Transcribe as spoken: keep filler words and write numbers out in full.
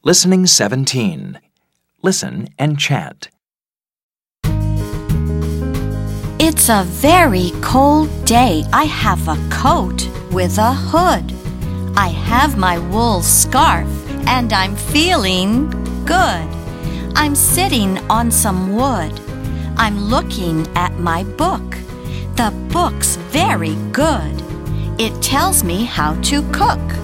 Listening seventeen. Listen and chant. It's a very cold day. I have a coat with a hood. I have my wool scarf and I'm feeling good. I'm sitting on some wood. I'm looking at my book. The book's very good. It tells me how to cook.